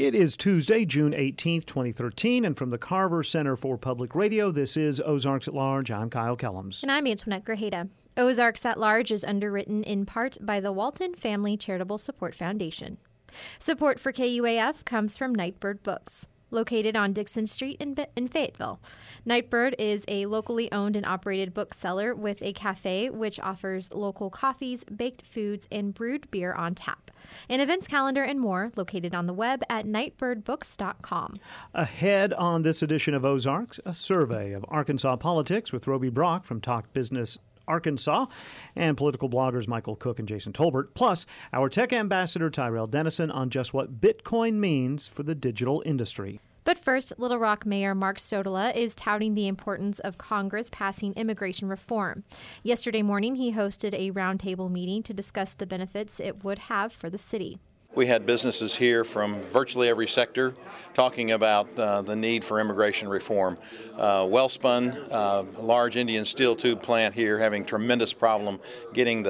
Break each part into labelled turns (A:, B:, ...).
A: It is Tuesday, June 18th, 2013, and from the Carver Center for Public Radio, this is Ozarks at Large. I'm Kyle Kellums.
B: And I'm Antoinette Grajeda. Ozarks at Large is underwritten in part by the Walton Family Charitable Support Foundation. Support for KUAF comes from Nightbird Books, located on Dixon Street in Fayetteville. Nightbird is a locally owned and operated bookseller with a cafe which offers local coffees, baked foods, and brewed beer on tap. An events calendar and more located on the web at nightbirdbooks.com.
A: Ahead on this edition of Ozarks, a survey of Arkansas politics with Roby Brock from Talk Business Arkansas, and political bloggers Michael Cook and Jason Tolbert, plus our tech ambassador Tyrell Dennison on just what Bitcoin means for the digital industry.
B: But first, Little Rock Mayor Mark Stodola is touting the importance of Congress passing immigration reform. Yesterday morning, he hosted a roundtable meeting to discuss the benefits it would have for the city.
C: We had businesses here from virtually every sector talking about the need for immigration reform. Wellspun, a large Indian steel tube plant here, having tremendous problem getting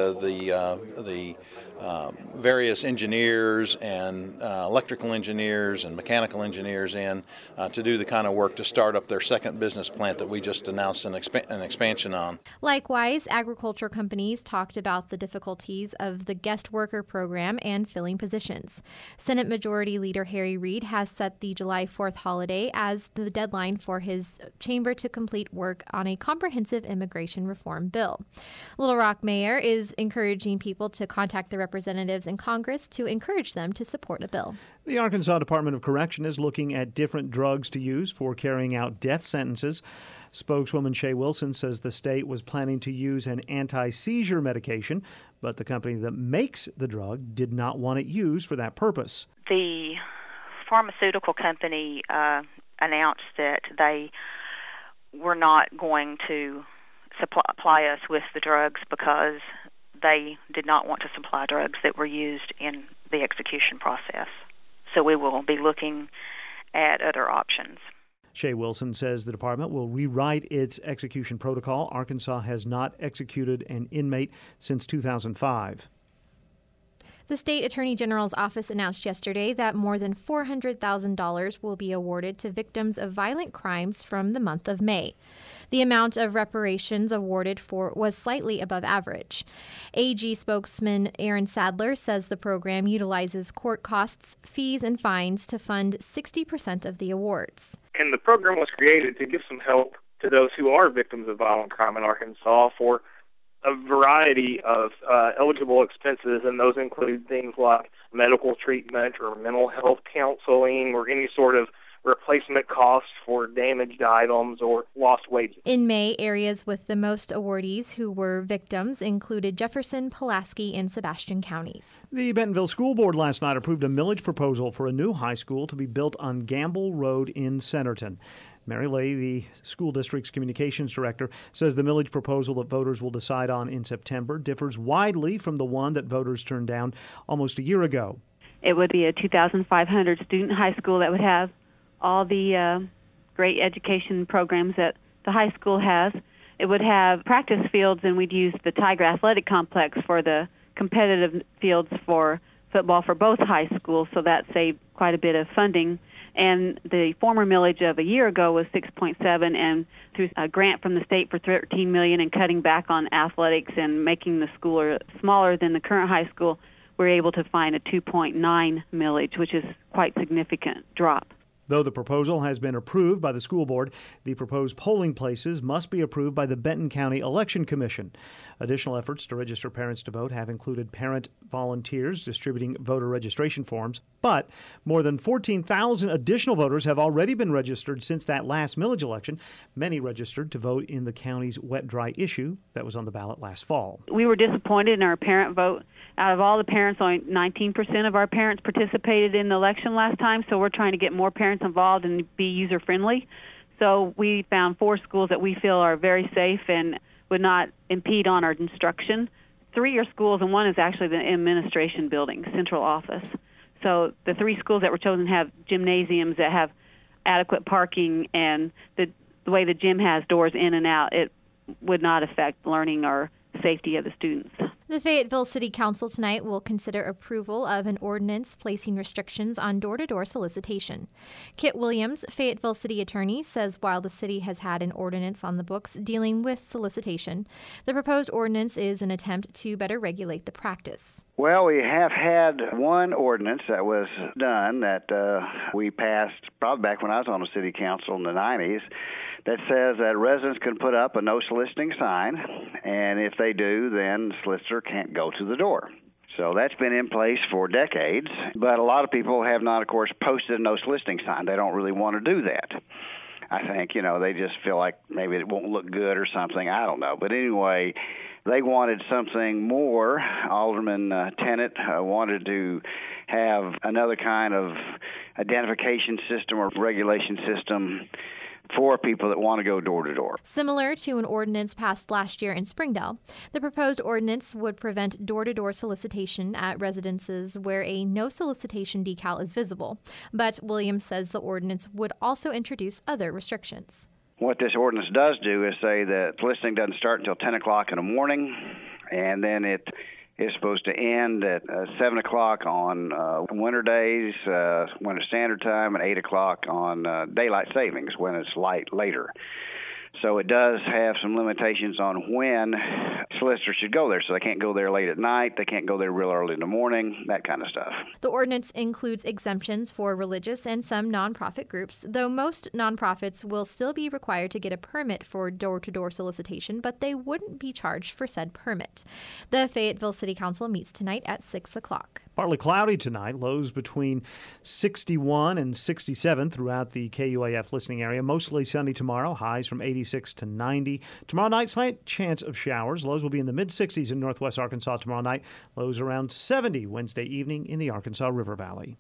C: the various engineers and electrical engineers and mechanical engineers in to do the kind of work to start up their second business plant that we just announced an expansion on.
B: Likewise, agriculture companies talked about the difficulties of the guest worker program and filling positions. Senate Majority Leader Harry Reid has set the July 4th holiday as the deadline for his chamber to complete work on a comprehensive immigration reform bill. Little Rock Mayor is encouraging people to contact the representatives in Congress to encourage them to support a bill.
A: The Arkansas Department of Correction is looking at different drugs to use for carrying out death sentences. Spokeswoman Shay Wilson says the state was planning to use an anti-seizure medication, but the company that makes the drug did not want it used for that purpose.
D: The pharmaceutical company announced that they were not going to supply us with the drugs because they did not want to supply drugs that were used in the execution process. So we will be looking at other options.
A: Shay Wilson says the department will rewrite its execution protocol. Arkansas has not executed an inmate since 2005.
B: The state attorney general's office announced yesterday that more than $400,000 will be awarded to victims of violent crimes from the month of May. The amount of reparations awarded was slightly above average. AG spokesman Aaron Sadler says the program utilizes court costs, fees, and fines to fund 60% of the awards.
E: And the program was created to give some help to those who are victims of violent crime in Arkansas for a variety of eligible expenses, and those include things like medical treatment or mental health counseling or any sort of replacement costs for damaged items or lost wages.
B: In May, areas with the most awardees who were victims included Jefferson, Pulaski, and Sebastian counties.
A: The Bentonville School Board last night approved a millage proposal for a new high school to be built on Gamble Road in Centerton. Mary Lay, the school district's communications director, says the millage proposal that voters will decide on in September differs widely from the one that voters turned down almost a year ago.
F: It would be a 2,500 student high school that would have all the great education programs that the high school has. It would have practice fields, and we'd use the Tiger Athletic Complex for the competitive fields for football for both high schools, so that saved quite a bit of funding. And the former millage of a year ago was 6.7, and through a grant from the state for $13 million and cutting back on athletics and making the school smaller than the current high school, we're able to find a 2.9 millage, which is quite significant drop.
A: Though the proposal has been approved by the school board, the proposed polling places must be approved by the Benton County Election Commission. Additional efforts to register parents to vote have included parent volunteers distributing voter registration forms, but more than 14,000 additional voters have already been registered since that last millage election. Many registered to vote in the county's wet-dry issue that was on the ballot last fall.
F: We were disappointed in our parent vote. Out of all the parents, only 19% of our parents participated in the election last time, so we're trying to get more parents involved and be user-friendly. So we found 4 schools that we feel are very safe and would not impede on our instruction. 3 are schools, and 1 is actually the administration building, central office. So the 3 schools that were chosen have gymnasiums that have adequate parking, and the way the gym has doors in and out, it would not affect learning or safety of the students.
B: The Fayetteville City Council tonight will consider approval of an ordinance placing restrictions on door-to-door solicitation. Kit Williams, Fayetteville City Attorney, says while the city has had an ordinance on the books dealing with solicitation, the proposed ordinance is an attempt to better regulate the practice.
G: Well, we have had one ordinance that was done that we passed probably back when I was on the city council in the 90s that says that residents can put up a no soliciting sign, and if they do, then the solicitor can't go to the door. So that's been in place for decades, but a lot of people have not, of course, posted a no soliciting sign. They don't really want to do that. I think, they just feel like maybe it won't look good or something. I don't know. But anyway, they wanted something more. Alderman Tennant wanted to have another kind of identification system or regulation system for people that want to go door to door.
B: Similar to an ordinance passed last year in Springdale, the proposed ordinance would prevent door-to-door solicitation at residences where a no solicitation decal is visible. But Williams says the ordinance would also introduce other restrictions.
G: What this ordinance does do is say that soliciting doesn't start until 10 o'clock in the morning, and then it is supposed to end at 7 o'clock on winter days, winter standard time, and 8 o'clock on daylight savings when it's light later. So it does have some limitations on when solicitors should go there. So they can't go there late at night, they can't go there real early in the morning, that kind of stuff.
B: The ordinance includes exemptions for religious and some nonprofit groups, though most nonprofits will still be required to get a permit for door-to-door solicitation, but they wouldn't be charged for said permit. The Fayetteville City Council meets tonight at 6 o'clock.
A: Partly cloudy tonight, lows between 61 and 67 throughout the KUAF listening area. Mostly sunny tomorrow, highs from 86 to 90. Tomorrow night, slight chance of showers. Lows will be in the mid-60s in northwest Arkansas tomorrow night. Lows around 70 Wednesday evening in the Arkansas River Valley.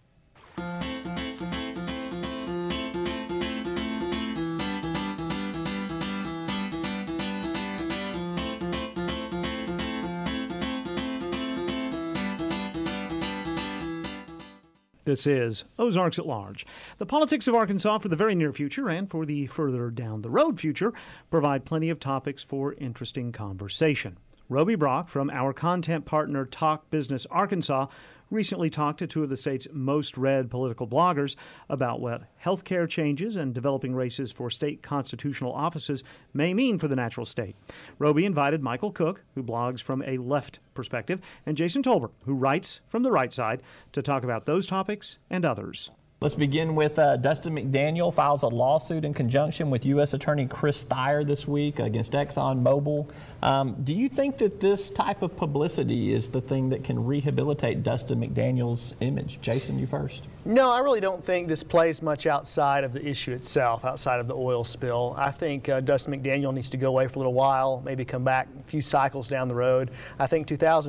A: This is Ozarks at Large. The politics of Arkansas for the very near future and for the further down the road future provide plenty of topics for interesting conversation. Roby Brock from our content partner Talk Business Arkansas recently talked to two of the state's most read political bloggers about what health care changes and developing races for state constitutional offices may mean for the natural state. Roby invited Michael Cook, who blogs from a left perspective, and Jason Tolbert, who writes from the right side, to talk about those topics and others.
H: Let's begin with Dustin McDaniel files a lawsuit in conjunction with U.S. Attorney Chris Thayer this week against ExxonMobil. Do you think that this type of publicity is the thing that can rehabilitate Dustin McDaniel's image? Jason, you first.
I: No, I really don't think this plays much outside of the issue itself, outside of the oil spill. I think Dustin McDaniel needs to go away for a little while, maybe come back a few cycles down the road. I think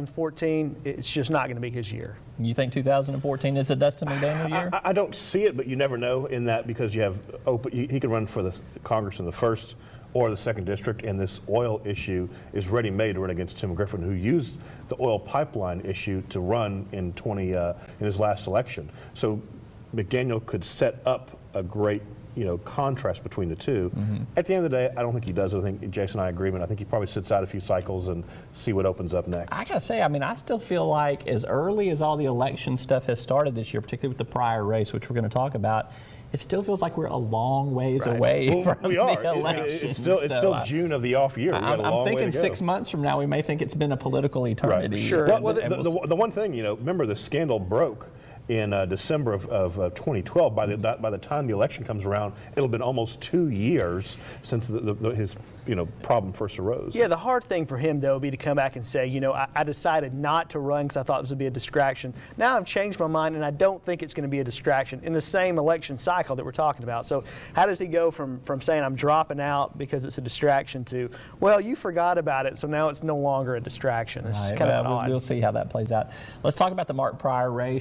I: 2014, it's just not going to be his year.
H: You think 2014 is a Dustin McDaniel year?
J: I don't see it, but you never know in that because you have he could run for the Congress in the 1st or the 2nd district, and this oil issue is ready-made to run against Tim Griffin, who used the oil pipeline issue to run in his last election. So McDaniel could set up a great contrast between the two. Mm-hmm. At the end of the day, I don't think he does. I think Jason and I agree. I think he probably sits out a few cycles and see what opens up next.
H: I gotta say, I still feel like as early as all the election stuff has started this year, particularly with the prior race, which we're going to talk about, it still feels like we're a long ways away from the election.
J: It's still June of the off year.
H: I'm thinking 6 months from now we may think it's been a political eternity.
J: Right. Sure. Well, the one thing, remember the scandal broke in December of 2012. By the time the election comes around, it'll have been almost 2 years since his problem first arose.
I: Yeah, the hard thing for him, though, would be to come back and say, I decided not to run because I thought this would be a distraction. Now I've changed my mind, and I don't think it's going to be a distraction in the same election cycle that we're talking about. So how does he go from saying I'm dropping out because it's a distraction to, well, you forgot about it, so now it's no longer a distraction? It's kind of odd.
H: We'll see how that plays out. Let's talk about the Mark Pryor race. He's still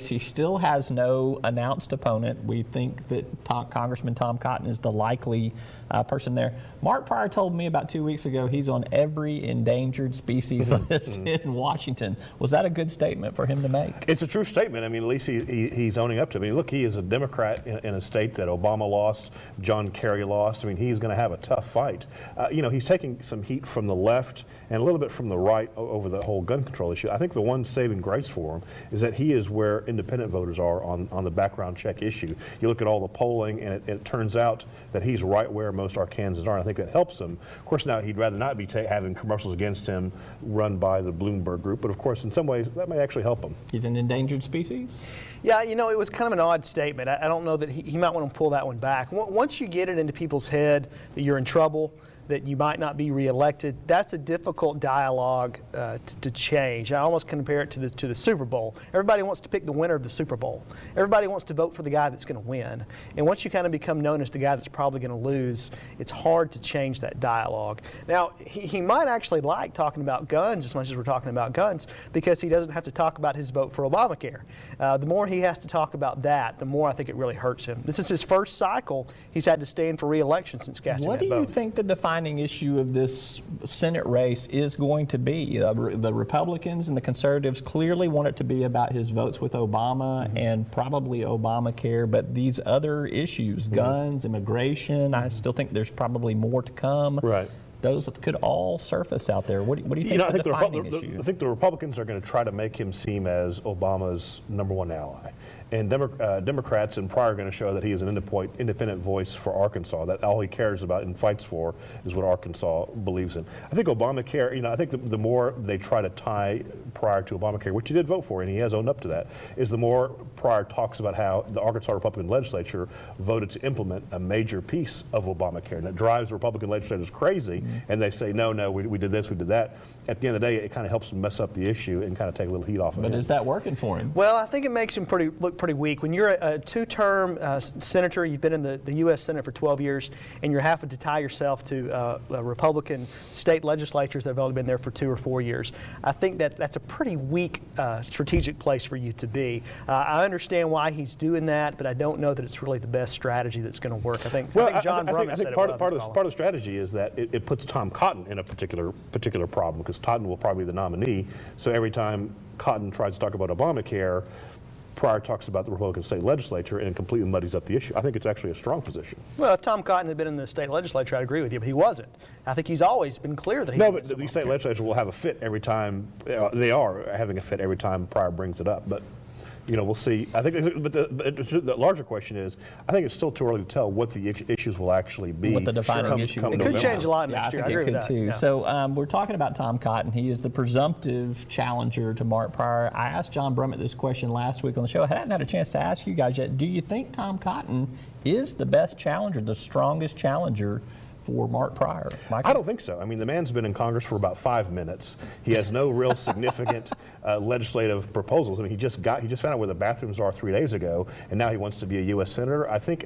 H: still has no announced opponent. We think that Congressman Tom Cotton is the likely person there. Mark Pryor told me about 2 weeks ago he's on every endangered species list in Washington. Was that a good statement for him to make?
J: It's a true statement. I mean, at least he's owning up to it. I mean, look, he is a Democrat in a state that Obama lost, John Kerry lost. I mean, he's going to have a tough fight. He's taking some heat from the left and a little bit from the right over the whole gun control issue. I think the one saving grace for him is that he is where independent voters are on the background check issue. You look at all the polling, and it turns out that he's right where most Arkansans are, and I think that helps him. Of course, now he'd rather not be having commercials against him run by the Bloomberg group, but of course, in some ways, that may actually help him.
H: He's an endangered species?
I: Yeah, it was kind of an odd statement. I don't know that he might want to pull that one back. Once you get it into people's head that you're in trouble, that you might not be reelected, that's a difficult dialogue to change. I almost compare it to the Super Bowl. Everybody wants to pick the winner of the Super Bowl. Everybody wants to vote for the guy that's going to win. And once you kind of become known as the guy that's probably going to lose, it's hard to change that dialogue. Now, he might actually like talking about guns as much as we're talking about guns, because he doesn't have to talk about his vote for Obamacare. The more he has to talk about that, the more I think it really hurts him. This is his first cycle he's had to stand for re-election since casting that vote.
H: What do you think the defining issue of this Senate race is going to be? The Republicans and the Conservatives clearly want it to be about his votes with Obama and probably Obamacare, but these other issues, guns, immigration, I still think there's probably more to come.
J: Right.
H: Those could all surface out there. What do you think is the defining issue?
J: I think the Republicans are going to try to make him seem as Obama's #1 ally. And Democrats and Pryor are going to show that he is an independent voice for Arkansas, that all he cares about and fights for is what Arkansas believes in. I think Obamacare, I think the more they try to tie Pryor to Obamacare, which he did vote for, and he has owned up to that, is the more Pryor talks about how the Arkansas Republican legislature voted to implement a major piece of Obamacare. And it drives the Republican legislators crazy, and they say, no, we did this, we did that. At the end of the day, it kind of helps them mess up the issue and kind of take a little heat off of him.
H: But is that working for him?
I: Well, I think it makes him look pretty weak. When you're a two-term senator, you've been in the U.S. Senate for 12 years, and you're having to tie yourself to Republican state legislatures that have only been there for 2 or 4 years, I think that's a pretty weak strategic place for you to be. I understand why he's doing that, but I don't know that it's really the best strategy that's going to work. I think John Brummett said
J: part of the strategy is that it puts Tom Cotton in a particular problem, because Cotton will probably be the nominee. So every time Cotton tries to talk about Obamacare, Pryor talks about the Republican state legislature and completely muddies up the issue. I think it's actually a strong position.
I: Well, if Tom Cotton had been in the state legislature, I'd agree with you, but he wasn't. I think he's always been clear that he
J: No, but the state legislature will have a fit every time. They are having a fit every time Pryor brings it up. But we'll see. I think, but the larger question is, I think it's still too early to tell what the issues will actually be.
H: What the defining issue
I: it could change a lot next year.
H: I think it could too. Yeah. So we're talking about Tom Cotton. He is the presumptive challenger to Mark Pryor. I asked John Brummett this question last week on the show. I hadn't had a chance to ask you guys yet. Do you think Tom Cotton is the best challenger, the strongest challenger for Mark Pryor? Michael?
J: I don't think so. I mean, the man's been in Congress for about 5 minutes. He has no real significant legislative proposals. I mean, he just found out where the bathrooms are 3 days ago, and now he wants to be a U.S. senator. I think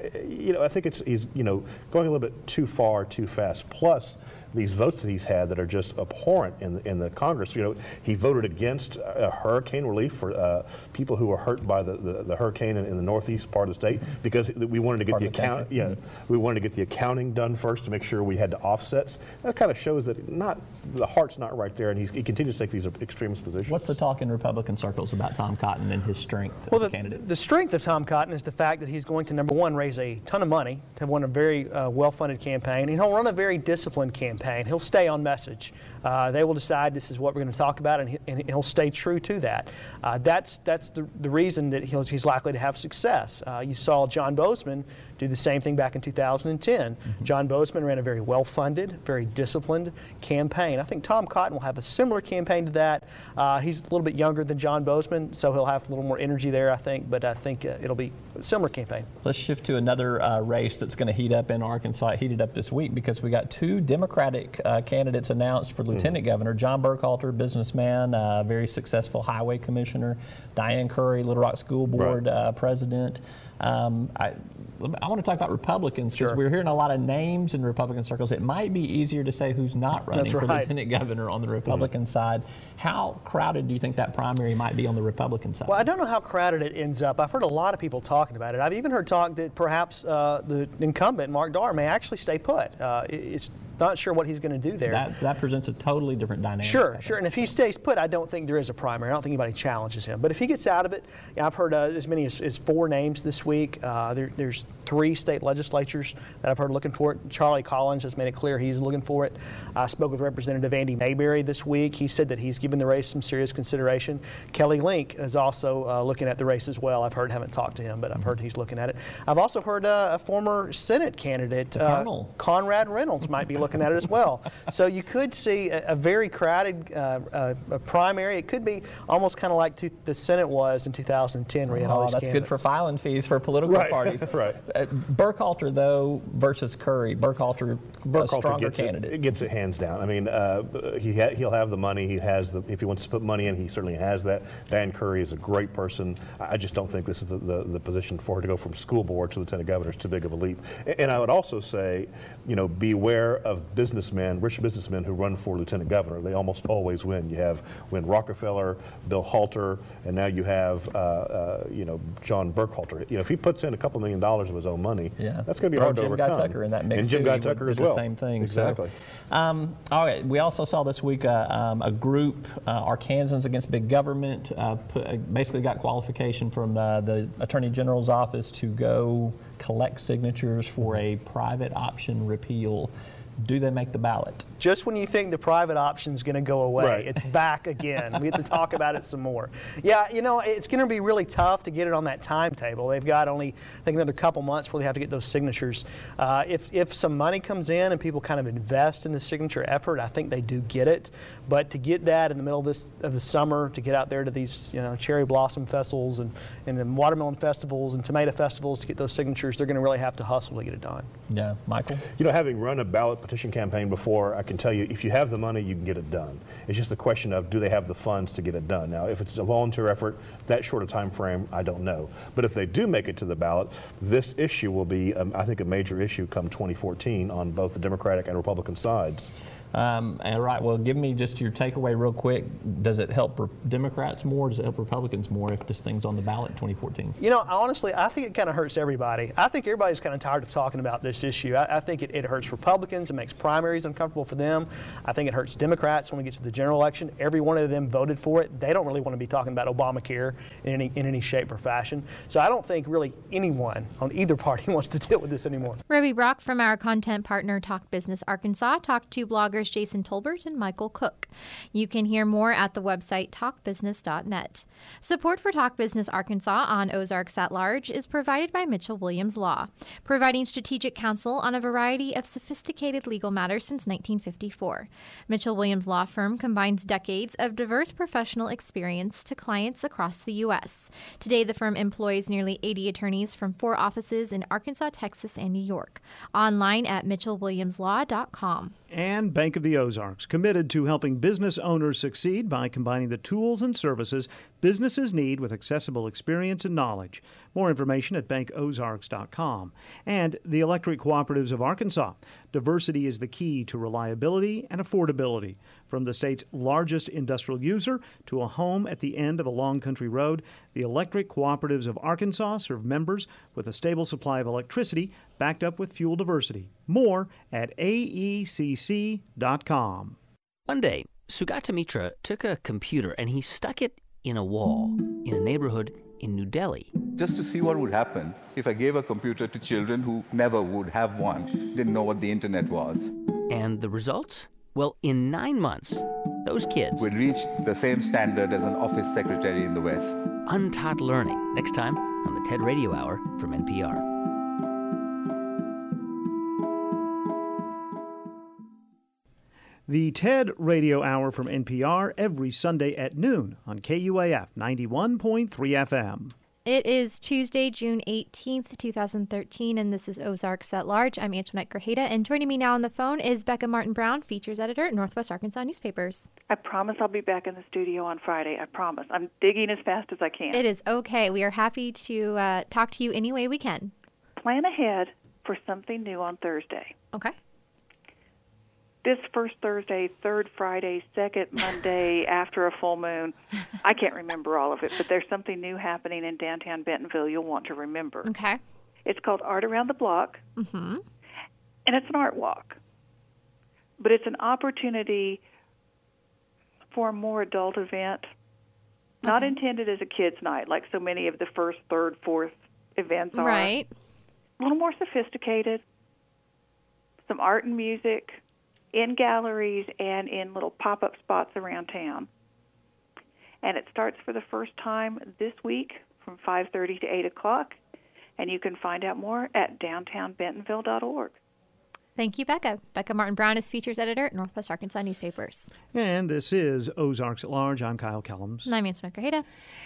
J: he's going a little bit too far, too fast. Plus, these votes that he's had that are just abhorrent in the Congress. He voted against hurricane relief for people who were hurt by the hurricane in the northeast part of the state, because we wanted to get we wanted to get the accounting done first to make sure we had the offsets. That kind of shows that the heart's not right there, and he continues to take these extremist positions.
H: What's the talk in Republican circles about Tom Cotton and his strength as a candidate?
I: The strength of Tom Cotton is the fact that he's going to, #1, raise a ton of money to run a very well-funded campaign, and he'll run a very disciplined campaign. He'll stay on message. They will decide this is what we're going to talk about, and he'll stay true to that. That's the reason that he's likely to have success. You saw John Bozeman do the same thing back in 2010. John Bozeman ran a very well-funded, very disciplined campaign. I think Tom Cotton will have a similar campaign to that. He's a little bit younger than John Bozeman, so he'll have a little more energy there, I think, but I think it'll be a similar campaign.
H: Let's shift to another race that's going to heat up in Arkansas. It heated up this week because we got 2 Democratic candidates announced for Lieutenant Governor. John Burkhalter, businessman, very successful highway commissioner. Diane Curry, Little Rock School Board president. I want to talk about Republicans because
I: Sure.
H: we're hearing a lot of names in Republican circles. It might be easier to say who's not running for lieutenant governor on the Republican side. How crowded do you think that primary might be on the Republican side?
I: Well, I don't know how crowded it ends up. I've heard a lot of people talking about it. I've even heard talk that perhaps the incumbent, Mark Darr, may actually stay put. It's not sure what he's going to do there.
H: That presents a totally different dynamic.
I: Sure. And if he stays put, I don't think there is a primary. I don't think anybody challenges him. But if he gets out of it, I've heard as many as 4 names this week. There's 3 state legislatures that I've heard looking for it. Charlie Collins has made it clear he's looking for it. I spoke with Representative Andy Mayberry this week. He said that he's given the race some serious consideration. Kelly Link is also looking at the race as well. Haven't talked to him, but I've heard he's looking at it. I've also heard a former Senate candidate, Conrad Reynolds, might be looking at it as well. So you could see a very crowded primary. It could be almost kind of like the Senate was in 2010, where you had all these
H: that's
I: candidates.
H: good for filing fees for political parties.
J: Right.
H: Burkhalter, though, versus Curry. Burkhalter a stronger candidate.
J: It gets it hands down. I mean, he'll have the money. He has if he wants to put money in, he certainly has that. Dan Curry is a great person. I just don't think this is the position for her to go from school board to lieutenant governor. Is too big of a leap. And I would also say, beware of businessmen, rich businessmen who run for lieutenant governor. They almost always win. You have Rockefeller, Bill Halter, and now you have John Burkhalter. If he puts in a couple $1 million of his own money, that's going to be hard to overcome.
H: Jim Guy Tucker in that mix.
J: And Jim Guy Tucker as well.
H: The same thing.
J: Exactly.
H: So, all right. We also saw this week a group, Arkansans Against Big Government, basically got qualification from the Attorney General's office to go collect signatures for a private option repeal. Do they make the ballot?
I: Just when you think the private option is going to go away, it's back again. We have to talk about it some more. Yeah, it's going to be really tough to get it on that timetable. They've got only, I think, another couple months before they have to get those signatures. If some money comes in and people kind of invest in the signature effort, I think they do get it. But to get that in the middle of the summer, to get out there to these cherry blossom festivals and watermelon festivals and tomato festivals to get those signatures, they're going to really have to hustle to get it done.
H: Yeah, Michael?
J: Having run a ballot petition campaign before, I can tell you, if you have the money, you can get it done. It's just a question of, do they have the funds to get it done? Now, if it's a volunteer effort, that short a time frame, I don't know. But if they do make it to the ballot, this issue will be, I think, a major issue come 2014 on both the Democratic and Republican sides.
H: All right, well, give me just your takeaway real quick. Does it help Democrats more? Does it help Republicans more if this thing's on the ballot in 2014?
I: Honestly, I think it kind of hurts everybody. I think everybody's kind of tired of talking about this issue. I think it hurts Republicans. It makes primaries uncomfortable for them. I think it hurts Democrats when we get to the general election. Every one of them voted for it. They don't really want to be talking about Obamacare in any shape or fashion. So I don't think really anyone on either party wants to deal with this anymore.
B: Roby Brock from our content partner Talk Business Arkansas talked to bloggers Jason Tolbert and Michael Cook. You can hear more at the website talkbusiness.net. Support for Talk Business Arkansas on Ozarks at Large is provided by Mitchell Williams Law, providing strategic counsel on a variety of sophisticated legal matters since 1954. Mitchell Williams Law Firm combines decades of diverse professional experience to clients across the U.S. Today, the firm employs nearly 80 attorneys from 4 offices in Arkansas, Texas, and New York. Online at mitchellwilliamslaw.com.
A: And Bank of the Ozarks, committed to helping business owners succeed by combining the tools and services businesses need with accessible experience and knowledge. More information at bankozarks.com. And the Electric Cooperatives of Arkansas. Diversity is the key to reliability and affordability. From the state's largest industrial user to a home at the end of a long country road, the Electric Cooperatives of Arkansas serve members with a stable supply of electricity backed up with fuel diversity. More at aecc.com.
K: One day, Sugata Mitra took a computer and he stuck it in a wall in a neighborhood in New Delhi.
L: Just to see what would happen if I gave a computer to children who never would have one, didn't know what the internet was.
K: And the results? Well, in 9 months, those kids
L: would reach the same standard as an office secretary in the West.
K: Untaught learning, next time on the TED Radio Hour from NPR.
A: The TED Radio Hour from NPR every Sunday at noon on KUAF 91.3 FM.
B: It is Tuesday, June 18th, 2013, and this is Ozarks at Large. I'm Antoinette Grajeda, and joining me now on the phone is Becca Martin-Brown, features editor at Northwest Arkansas Newspapers.
M: I promise I'll be back in the studio on Friday. I promise. I'm digging as fast as I can.
B: It is okay. We are happy to talk to you any way we can.
M: plan ahead for something new on Thursday.
B: Okay.
M: This first Thursday, third Friday, second Monday after a full moon. I can't remember all of it, but there's something new happening in downtown Bentonville you'll want to remember.
B: Okay.
M: It's called Art Around the Block,
B: Mm-hmm.
M: and it's an art walk. But it's an opportunity for a more adult event, not intended as a kids' night like so many of the first, third, fourth events are.
B: Right.
M: A little more sophisticated, some art and music in galleries and in little pop-up spots around town. And it starts for the first time this week from 5:30 to 8 o'clock, and you can find out more at downtownbentonville.org.
B: Thank you, Becca. Becca Martin-Brown is features editor at Northwest Arkansas Newspapers.
A: And this is Ozarks at Large. I'm Kyle Kellums.
B: And I'm Ann Smith-Grajeda.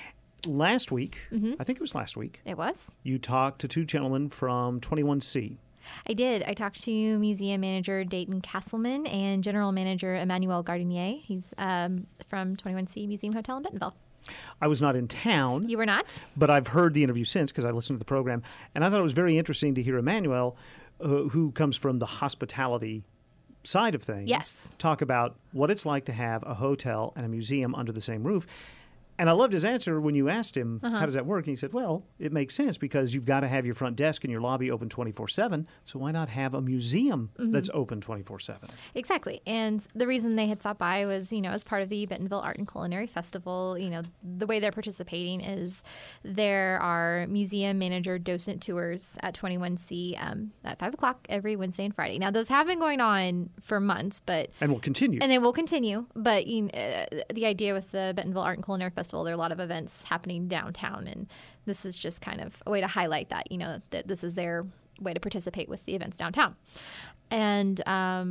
A: Last week, I think it was last week.
B: It was.
A: You talked to two gentlemen from 21C.
B: I did. I talked to museum manager Dayton Castleman and general manager Emmanuel Gardinier. He's from 21C Museum Hotel in Bentonville.
A: I was not in town.
B: You were not?
A: But I've heard the interview since because I listened to the program. And I thought it was very interesting to hear Emmanuel, who comes from the hospitality side of things, talk about what it's like to have a hotel and a museum under the same roof. And I loved his answer when you asked him, how does that work? And he said, well, it makes sense because you've got to have your front desk and your lobby open 24/7. So why not have a museum that's open 24/7?
B: Exactly. And the reason they had stopped by was, as part of the Bentonville Art and Culinary Festival, the way they're participating is there are museum manager docent tours at 21C at 5 o'clock every Wednesday and Friday. Now, those have been going on for months, but...
A: And will continue.
B: And they will continue. But the idea with the Bentonville Art and Culinary Festival, there are a lot of events happening downtown, and this is just kind of a way to highlight that, that this is their way to participate with the events downtown. And,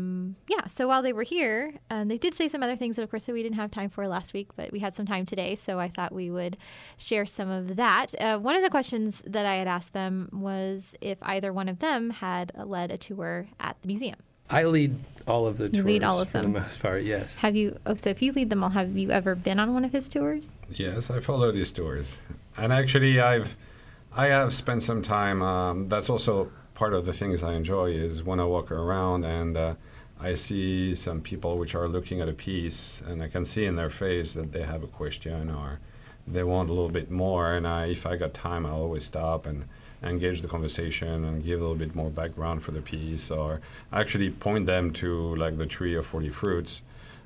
B: so while they were here, they did say some other things that, of course, we didn't have time for last week, but we had some time today, so I thought we would share some of that. One of the questions that I had asked them was if either one of them had led a tour at the museum.
N: I lead all of the tours.
B: You lead all of them.
N: For the most part, yes.
B: Have you? So if you lead them all, have you ever been on one of his tours?
O: Yes, I follow these tours, and actually, I have spent some time. That's also part of the things I enjoy is when I walk around and I see some people which are looking at a piece, and I can see in their face that they have a question or they want a little bit more. And if I got time, I'll always stop and engage the conversation and give a little bit more background for the piece, or actually point them to like the tree of 40 fruits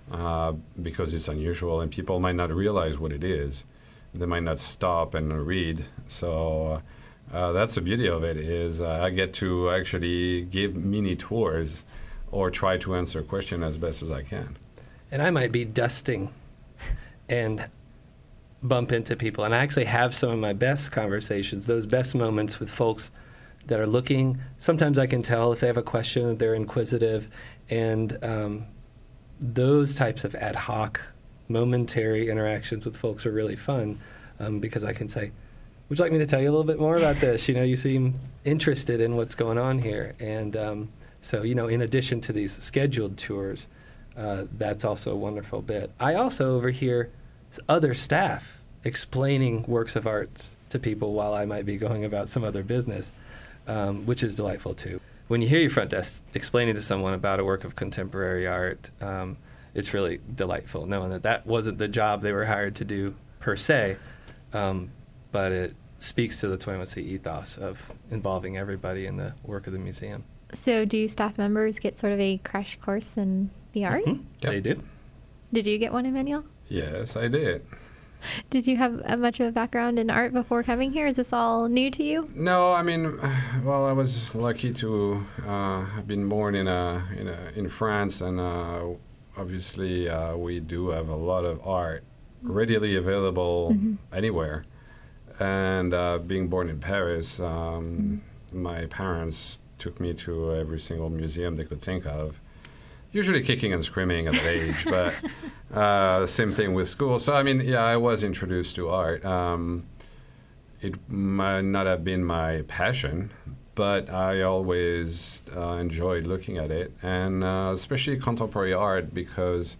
O: because it's unusual and people might not realize what it is. They might not stop and read. So that's the beauty of it is I get to actually give mini tours or try to answer a question as best as I can.
N: And I might be dusting and bump into people, and I actually have some of my best conversations, those best moments with folks that are looking. Sometimes I can tell if they have a question, that they're inquisitive, and those types of ad hoc, momentary interactions with folks are really fun because I can say, would you like me to tell you a little bit more about this? You seem interested in what's going on here. And so, in addition to these scheduled tours, that's also a wonderful bit. I also overhear other staff explaining works of art to people while I might be going about some other business, which is delightful too. When you hear your front desk explaining to someone about a work of contemporary art, it's really delightful knowing that that wasn't the job they were hired to do per se, but it speaks to the 21C ethos of involving everybody in the work of the museum.
B: So do staff members get sort of a crash course in the art?
N: Mm-hmm. Yep. They do.
B: Did you get one, Emmanuel?
O: Yes, I did.
B: Did you have much of a background in art before coming here? Is this all new to you?
O: No, I mean, well, I was lucky to have been born in France, and obviously we do have a lot of art readily available anywhere. And being born in Paris, my parents took me to every single museum they could think of. Usually kicking and screaming at that age, but same thing with school. So, I mean, yeah, I was introduced to art. It might not have been my passion, but I always enjoyed looking at it, and especially contemporary art because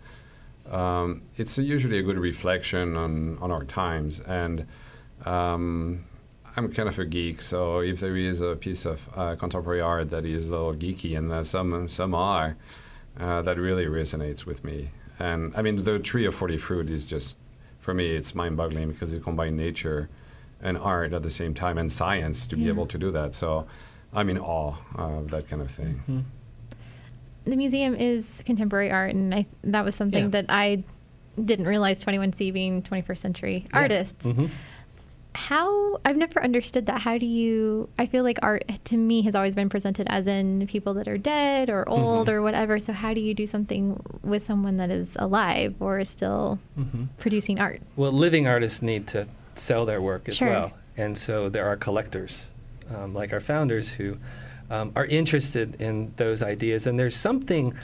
O: it's usually a good reflection on our times. And I'm kind of a geek, so if there is a piece of contemporary art that is a little geeky, and some are, that really resonates with me. And I mean, the Tree of 40 Fruit is just, for me, it's mind-boggling because it combines nature and art at the same time, and science to be able to do that. So I'm in awe of that kind of thing.
B: Mm-hmm. The museum is contemporary art, and that was something that I didn't realize, 21C being 21st century artists. Mm-hmm. I've never understood that. How do you, I feel like art to me has always been presented as in people that are dead or old or whatever. So how do you do something with someone that is alive or is still producing art?
N: Well, living artists need to sell their work as well. And so there are collectors, like our founders, who are interested in those ideas. And there's something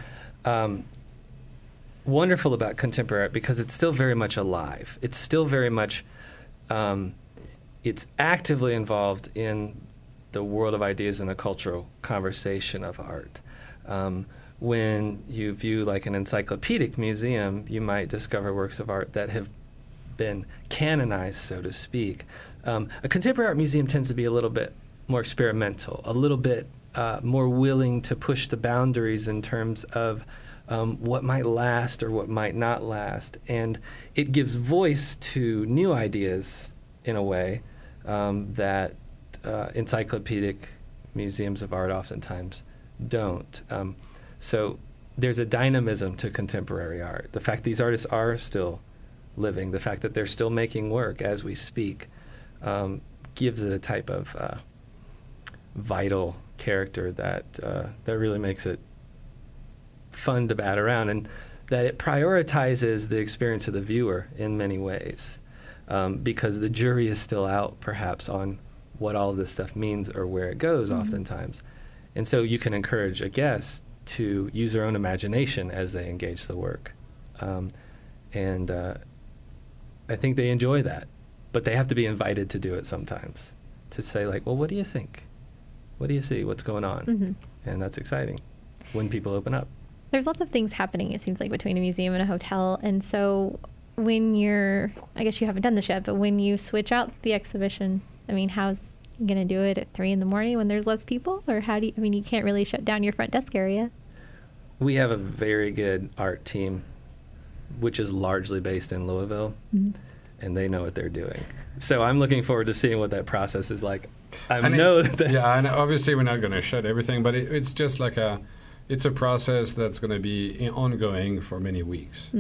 N: wonderful about contemporary art because it's still very much alive. It's still very much, it's actively involved in the world of ideas and the cultural conversation of art. When you view like an encyclopedic museum, you might discover works of art that have been canonized, so to speak. A contemporary art museum tends to be a little bit more experimental, a little bit more willing to push the boundaries in terms of what might last or what might not last. And it gives voice to new ideas in a way that encyclopedic museums of art oftentimes don't. So there's a dynamism to contemporary art. The fact these artists are still living, the fact that they're still making work as we speak, gives it a type of vital character that really makes it fun to bat around, and that it prioritizes the experience of the viewer in many ways, because the jury is still out perhaps on what all of this stuff means or where it goes oftentimes. And so you can encourage a guest to use their own imagination as they engage the work. And I think they enjoy that, but they have to be invited to do it sometimes, to say like, well, what do you think? What do you see? What's going on? And that's exciting when people open up.
B: There's lots of things happening, it seems like, between a museum and a hotel. And so when I guess you haven't done this yet, but when you switch out the exhibition, I mean, how's you going to do it at 3 a.m. when there's less people? Or how do you, I mean, you can't really shut down your front desk area.
N: We have a very good art team, which is largely based in Louisville, and they know what they're doing. So I'm looking forward to seeing what that process is like.
O: And obviously we're not going to shut everything, but it's just like it's a process that's going to be ongoing for many weeks.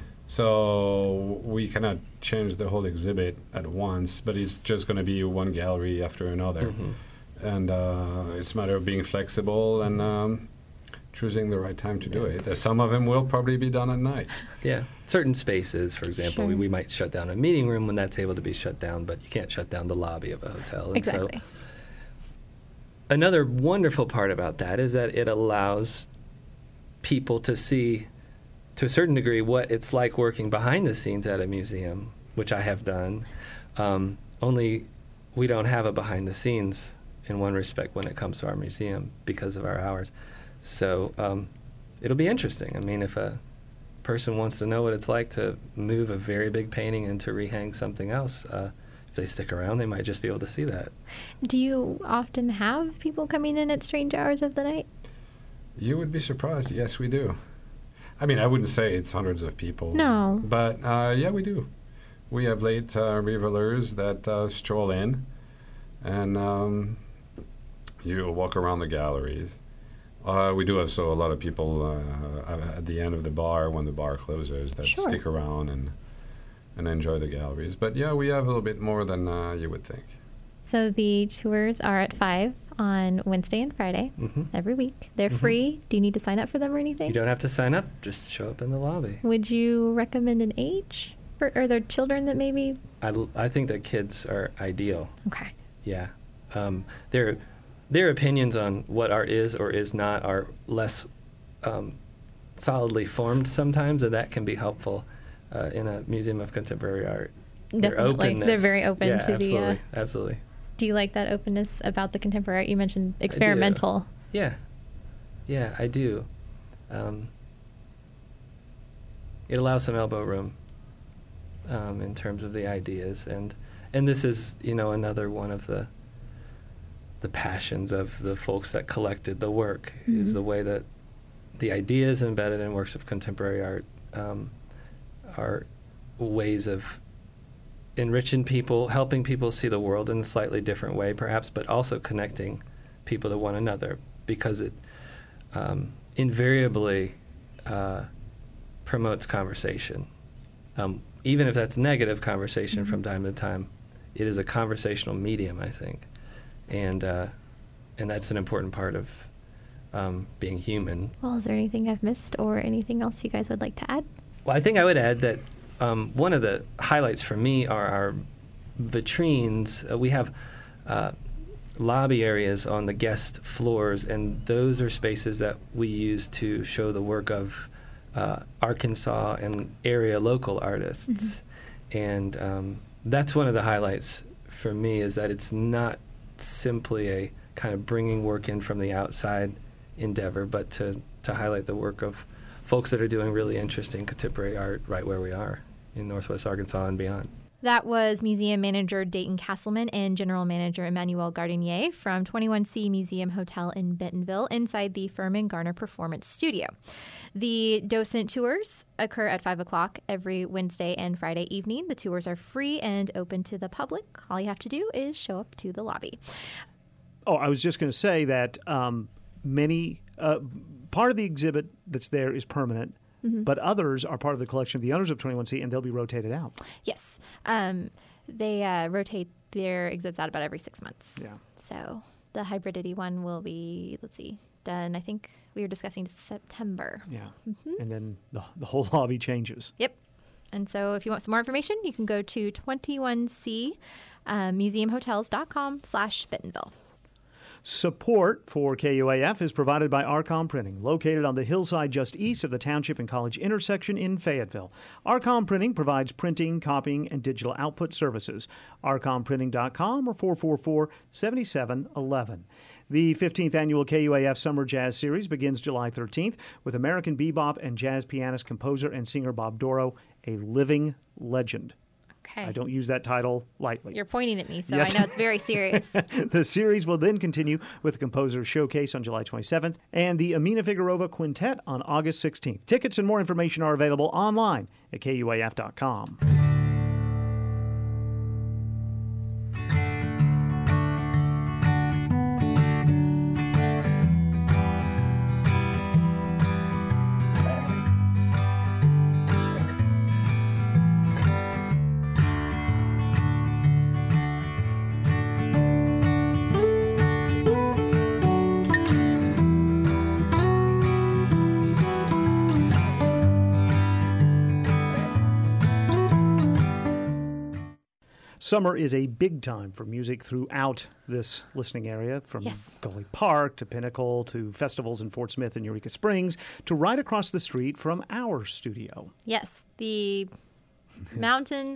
O: So we cannot change the whole exhibit at once, but it's just going to be one gallery after another. And it's a matter of being flexible and choosing the right time to do it. Some of them will probably be done at night.
N: Yeah. Certain spaces, for example, we might shut down a meeting room when that's able to be shut down, but you can't shut down the lobby of a hotel. And
B: exactly.
N: So another wonderful part about that is that it allows people to see, to a certain degree, what it's like working behind the scenes at a museum, which I have done. Only we don't have a behind the scenes in one respect when it comes to our museum because of our hours. So it'll be interesting. I mean, if a person wants to know what it's like to move a very big painting and to rehang something else, if they stick around, they might just be able to see that.
B: Do you often have people coming in at strange hours of the night?
O: You would be surprised. Yes, we do. I mean, I wouldn't say it's hundreds of people.
B: No.
O: But, yeah, we do. We have late revelers that stroll in, and you walk around the galleries. We do have a lot of people at the end of the bar when the bar closes that stick around and enjoy the galleries. But, yeah, we have a little bit more than you would think.
B: So the tours are at 5 on Wednesday and Friday every week. They're free. Do you need to sign up for them or anything?
N: You don't have to sign up. Just show up in the lobby.
B: Would you recommend an age? Are there children that maybe?
N: I think that kids are ideal.
B: Okay.
N: Yeah. Their opinions on what art is or is not are less solidly formed sometimes, and that can be helpful in a museum of contemporary art.
B: Definitely. They're very open to
N: the... Absolutely.
B: Do you like that openness about the contemporary art? You mentioned experimental.
N: Yeah. Yeah, I do. It allows some elbow room in terms of the ideas, and and this is, another one of the passions of the folks that collected the work, is the way that the ideas embedded in works of contemporary art are ways of enriching people, helping people see the world in a slightly different way, perhaps, but also connecting people to one another, because it invariably promotes conversation. Even if that's negative conversation from time to time, it is a conversational medium, I think. And that's an important part of being human.
B: Well, is there anything I've missed or anything else you guys would like to add?
N: Well, I think I would add that one of the highlights for me are our vitrines. We have lobby areas on the guest floors, and those are spaces that we use to show the work of Arkansas and area local artists. And that's one of the highlights for me, is that it's not simply a kind of bringing work in from the outside endeavor, but to highlight the work of folks that are doing really interesting contemporary art right where we are in Northwest Arkansas and beyond.
B: That was museum manager Dayton Castleman and general manager Emmanuel Gardinier from 21C Museum Hotel in Bentonville inside the Furman Garner Performance Studio. The docent tours occur at 5 o'clock every Wednesday and Friday evening. The tours are free and open to the public. All you have to do is show up to the lobby.
A: Oh, I was just going to say that part of the exhibit that's there is permanent, but others are part of the collection of the owners of 21C, and they'll be rotated out.
B: Yes. They rotate their exhibits out about every 6 months.
A: Yeah.
B: So the hybridity one will be, done, I think we were discussing September.
A: Yeah. And then the whole lobby changes.
B: Yep. And so if you want some more information, you can go to 21C museumhotels.com/Bentonville.
A: Support for KUAF is provided by Arcom Printing, located on the hillside just east of the Township and College intersection in Fayetteville. Arcom Printing provides printing, copying, and digital output services. ArcomPrinting.com or 444-7711. The 15th annual KUAF Summer Jazz Series begins July 13th with American bebop and jazz pianist, composer, and singer Bob Dorough, a living legend.
B: Okay.
A: I don't use that title lightly.
B: You're pointing at me, so
A: Yes.
B: I know it's very serious.
A: The series will then continue with the Composer Showcase on July 27th and the Amina Figueroa Quintet on August 16th. Tickets and more information are available online at KUAF.com. Summer is a big time for music throughout this listening area, from Gully Park to Pinnacle to festivals in Fort Smith and Eureka Springs to right across the street from our studio.
B: Yes, the Mountain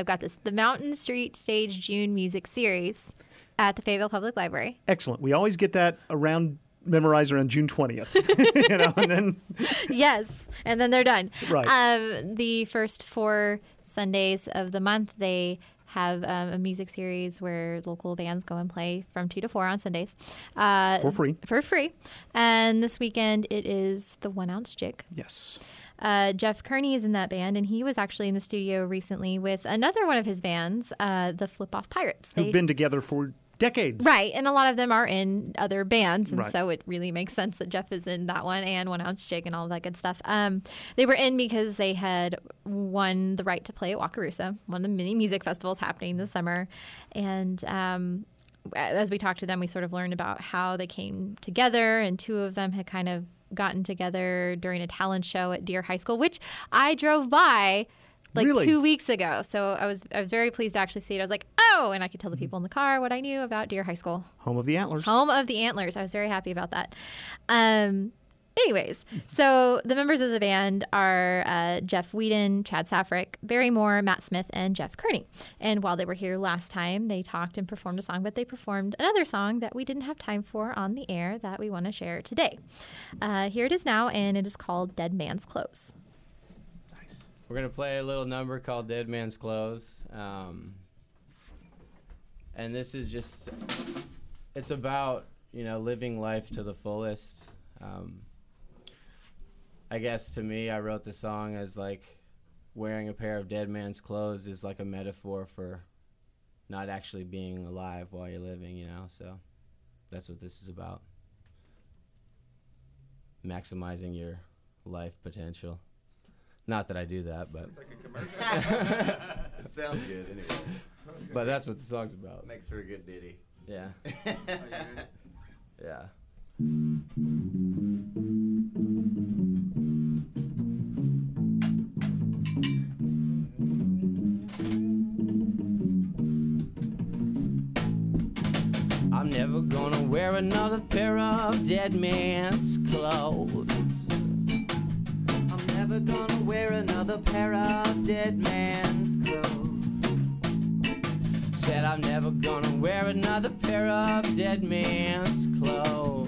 B: Street Stage June Music Series at the Fayetteville Public Library.
A: Excellent. We always get that memorized around June 20th. And then
B: yes, and then they're done.
A: Right.
B: The first 4 Sundays of the month, they have a music series where local bands go and play from 2 to 4 on Sundays.
A: For free.
B: For free. And this weekend it is the 1 Ounce Jig.
A: Yes.
B: Jeff Kearney is in that band, and he was actually in the studio recently with another one of his bands, the Flip Off Pirates.
A: Who've been together for decades.
B: Right, and a lot of them are in other bands, and
A: Right.
B: so it really makes sense that Jeff is in that one, and 1 Ounce Jig and all that good stuff. They were in because they had won the right to play at Wakarusa, one of the many music festivals happening this summer. And as we talked to them, we sort of learned about how they came together, and 2 of them had kind of gotten together during a talent show at Deer High School, which I drove by
A: Really?
B: 2 weeks ago. So I was very pleased to actually see it. I was like, oh, and I could tell the people in the car what I knew about Deer High School.
A: Home of the Antlers.
B: Home of the Antlers. I was very happy about that. Anyways, so the members of the band are Jeff Whedon, Chad Safrick, Barry Moore, Matt Smith, and Jeff Kearney. And while they were here last time, they talked and performed a song, but they performed another song that we didn't have time for on the air that we want to share today. Here it is now, and it is called Dead Man's Clothes.
P: We're going to play a little number called Dead Man's Clothes. And this is just, it's about, living life to the fullest. I guess to me, I wrote the song as like wearing a pair of dead man's clothes is like a metaphor for not actually being alive while you're living, so that's what this is about. Maximizing your life potential. Not that I do that, but
Q: sounds like a commercial. It sounds good anyway.
P: But that's what the song's about.
Q: Makes for a good ditty.
P: Yeah. Yeah. I'm never gonna wear another pair of dead man's clothes.
Q: I'm never gonna wear another pair of dead man's clothes.
P: Said I'm never gonna wear another pair of dead man's clothes.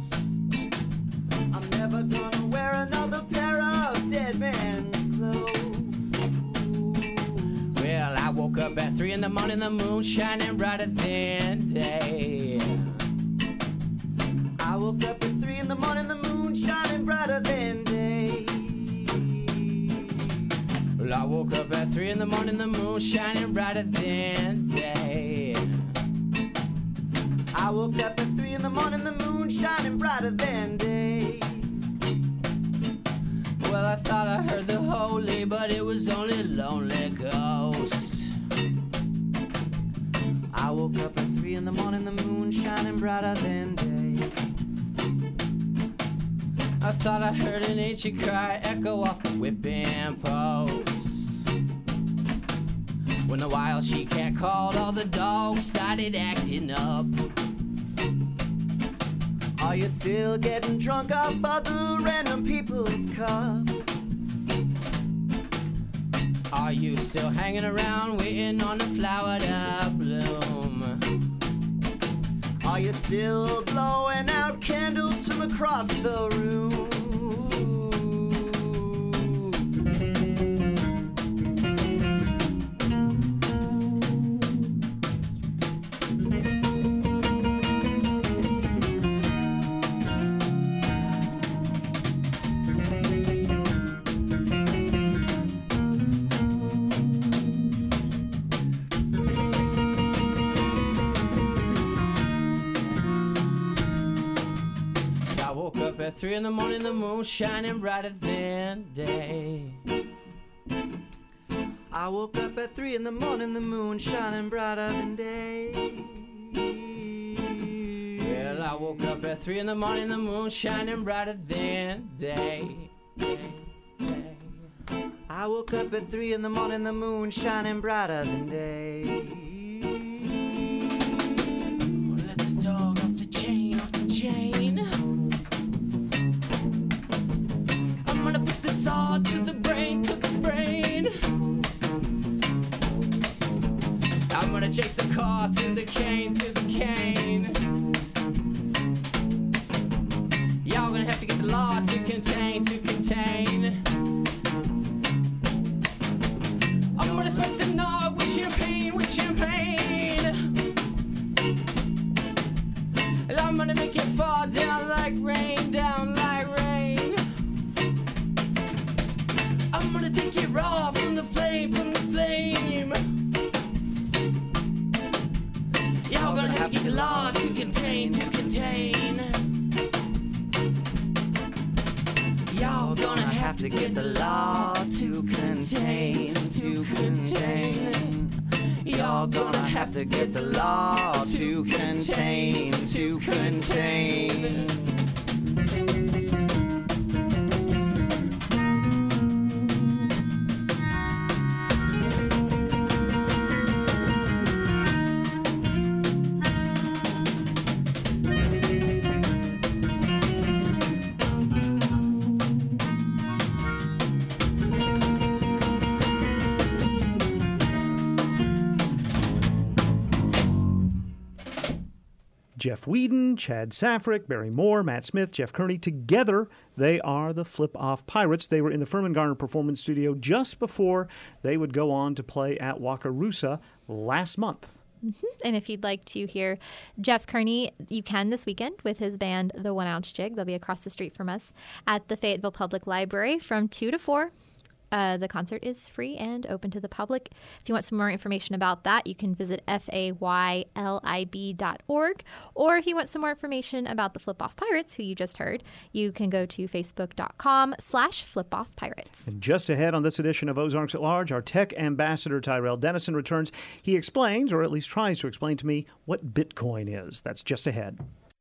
Q: I'm never gonna wear another pair of dead man's clothes.
P: Well, I woke up at 3 in the morning, the moon shining brighter than day.
Q: I woke up at 3 in the morning, the moon shining brighter than day.
P: Well, I woke up at 3 in the morning, the moon shining brighter than day.
Q: I woke up at 3 in the morning, the moon shining brighter than day.
P: Well, I thought I heard the holy, but it was only a lonely ghost.
Q: I woke up at 3 in the morning, the moon shining brighter than day.
P: I thought I heard an ancient cry echo off the whipping post. When the wild she-cat called, all the dogs started acting up.
Q: Are you still getting drunk off other random people's cup?
P: Are you still hanging around waiting on the flower to bloom?
Q: Are you still blowing out candles from across the room?
P: At 3 in the morning, the moon shining brighter than day.
Q: I woke up at 3 in the morning, the moon shining brighter than day.
P: Well, I woke up at 3 in the morning, the moon shining brighter than day.
Q: I woke up at 3 in the morning, the moon shining brighter than day.
P: Let the dog off the chain, off the chain. I'm gonna put the saw to the brain, to the brain. I'm gonna chase the car through the cane, through the cane. Y'all gonna have to get the law to contain, to contain. I'm gonna smoke the nog with champagne, with champagne. And I'm gonna make it fall down like rain, down like rain. I'm gonna take it raw from the flame, from the flame. Y'all gonna have to get the law to contain, to contain. Y'all gonna have to get the law to contain, to contain. Y'all gonna have to get the law to contain, to contain.
A: Jeff Whedon, Chad Safrick, Barry Moore, Matt Smith, Jeff Kearney. Together, they are the Flip Off Pirates. They were in the Furman Garner Performance Studio just before they would go on to play at Wakarusa last month.
B: And if you'd like to hear Jeff Kearney, you can this weekend with his band, The 1 Ounce Jig. They'll be across the street from us at the Fayetteville Public Library from 2 to 4. The concert is free and open to the public. If you want some more information about that, you can visit faylib.org. Or if you want some more information about the Flip Off Pirates, who you just heard, you can go to facebook.com/flipoffpirates.
A: And just ahead on this edition of Ozarks at Large, our tech ambassador Tyrell Dennison returns. He explains, or at least tries to explain to me, what Bitcoin is. That's just ahead.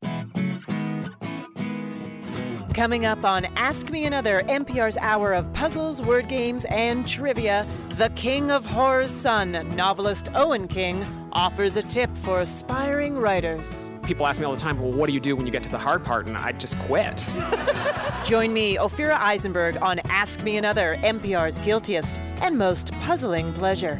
R: Coming up on Ask Me Another, NPR's hour of puzzles, word games, and trivia, the king of horror's son, novelist Owen King, offers a tip for aspiring writers.
S: People ask me all the time, well, what do you do when you get to the hard part? And I just quit.
R: Join me, Ophira Eisenberg, on Ask Me Another, NPR's guiltiest and most puzzling pleasure.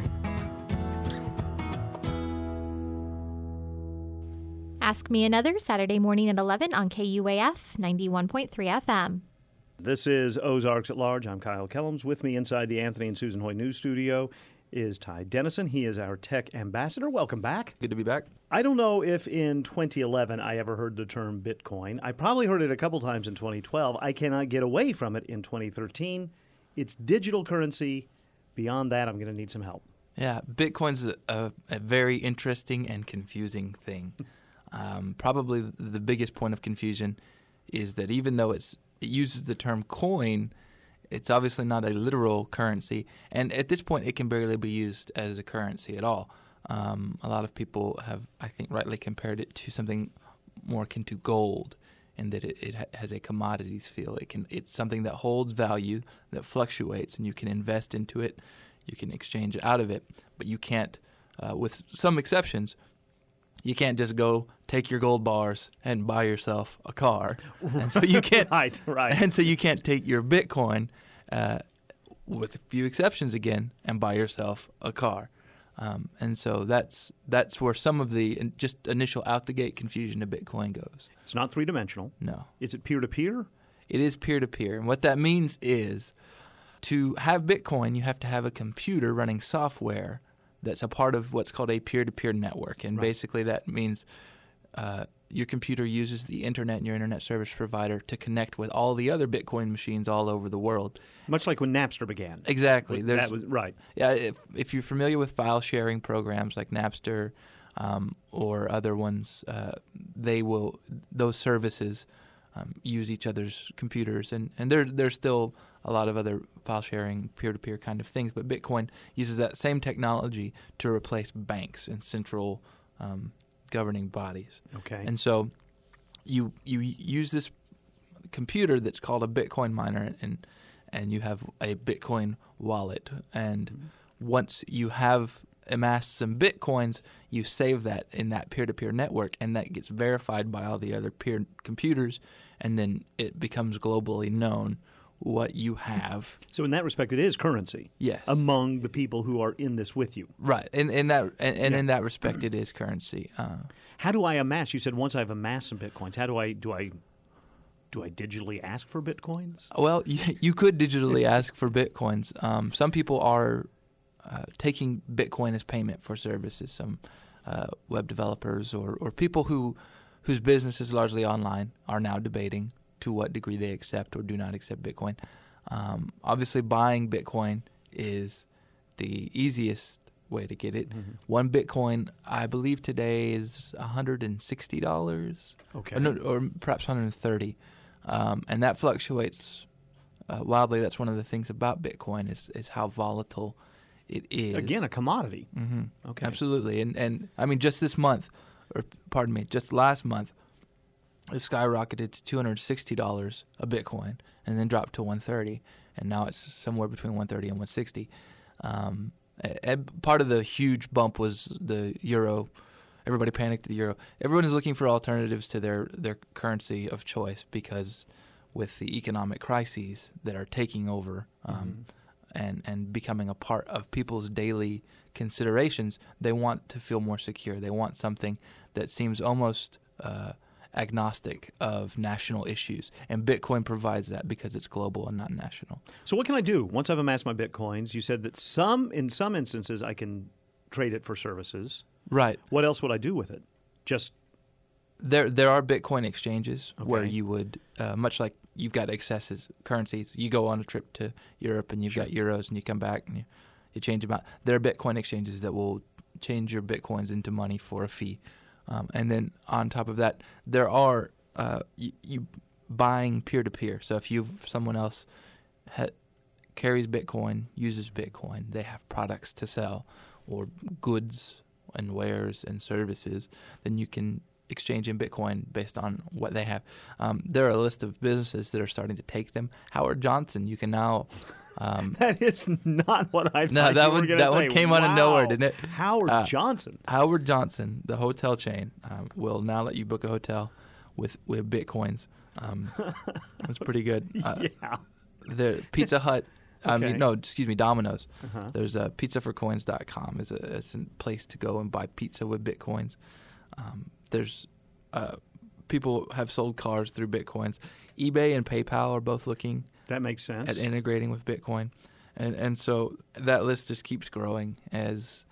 B: Ask Me Another, Saturday morning at 11 on KUAF 91.3 FM.
A: This is Ozarks at Large. I'm Kyle Kellums. With me inside the Anthony and Susan Hoy News Studio is Ty Dennison. He is our tech ambassador. Welcome back.
T: Good to be back.
A: I don't know if in 2011 I ever heard the term Bitcoin. I probably heard it a couple times in 2012. I cannot get away from it in 2013. It's digital currency. Beyond that, I'm going to need some help.
T: Yeah, Bitcoin's a very interesting and confusing thing. Probably the biggest point of confusion is that even though it uses the term coin, it's obviously not a literal currency. And at this point, it can barely be used as a currency at all. A lot of people have, I think, rightly compared it to something more akin to gold in that it has a commodities feel. It's something that holds value, that fluctuates, and you can invest into it. You can exchange out of it. But you can't, with some exceptions, you can't just go take your gold bars and buy yourself a car, and so you can't.
A: right.
T: And so you can't take your Bitcoin, with a few exceptions again, and buy yourself a car. And so that's where some of the just initial out the gate confusion of Bitcoin goes.
A: It's not three-dimensional.
T: No.
A: Is it peer-to-peer?
T: It is peer-to-peer, and what that means is to have Bitcoin, you have to have a computer running software that's a part of what's called a peer-to-peer network. And basically that means your computer uses the internet and your internet service provider to connect with all the other Bitcoin machines all over the world.
A: Much like when Napster began.
T: Exactly.
A: That was right.
T: Yeah, if you're familiar with file sharing programs like Napster or other ones, those services use each other's computers. And there's still a lot of other file sharing, peer-to-peer kind of things, but Bitcoin uses that same technology to replace banks and central governing bodies.
A: Okay.
T: And so you use this computer that's called a Bitcoin miner, and you have a Bitcoin wallet. And once you have amassed some Bitcoins, you save that in that peer-to-peer network, and that gets verified by all the other peer computers, and then it becomes globally known what you have.
A: So in that respect, it is currency.
T: Yes.
A: Among the people who are in this with you.
T: Right. In that respect, it is currency.
A: How do I amass? You said once I've amassed some Bitcoins, how do I digitally ask for Bitcoins?
T: Well, you could digitally ask for Bitcoins. Some people are taking Bitcoin as payment for services. Some web developers or people whose business is largely online are now debating to what degree they accept or do not accept Bitcoin. Obviously, buying Bitcoin is the easiest way to get it. Mm-hmm. One Bitcoin, I believe today, is $160.
A: Okay.
T: Or perhaps $130. And that fluctuates wildly. That's one of the things about Bitcoin is how volatile it is.
A: Again, a commodity.
T: Mm-hmm.
A: Okay.
T: Absolutely. And I mean, just last month, it skyrocketed to $260 a Bitcoin and then dropped to $130, and now it's somewhere between $130 and $160. And part of the huge bump was the euro. Everybody panicked at the euro. Everyone is looking for alternatives to their currency of choice because with the economic crises that are taking over and becoming a part of people's daily considerations, they want to feel more secure. They want something that seems almost agnostic of national issues. And Bitcoin provides that because it's global and not national.
A: So what can I do once I've amassed my Bitcoins? You said that in some instances I can trade it for services.
T: Right.
A: What else would I do with it? Just
T: there are Bitcoin exchanges
A: Okay.
T: where you would, much like you've got excesses currencies, you go on a trip to Europe and you've got euros and you come back and you change them out. There are Bitcoin exchanges that will change your Bitcoins into money for a fee. And then on top of that, there are you buying peer-to-peer. So if someone else carries Bitcoin, uses Bitcoin, they have products to sell or goods and wares and services, then you can exchange in Bitcoin based on what they have. There are a list of businesses that are starting to take them. Howard Johnson, you can now...
A: that is not what I thought
T: no, that
A: you were
T: one,
A: going
T: that
A: to say.
T: one came out of nowhere, didn't it?
A: Howard Johnson.
T: Howard Johnson, the hotel chain, will now let you book a hotel with Bitcoins. It's pretty good.
A: Yeah.
T: The Pizza Hut...
A: Okay.
T: Domino's.
A: Uh-huh.
T: There's pizzaforcoins.com. It's a place to go and buy pizza with Bitcoins. There's people have sold cars through Bitcoins. eBay and PayPal are both looking
A: that makes sense
T: at integrating with Bitcoin, and so that list just keeps growing as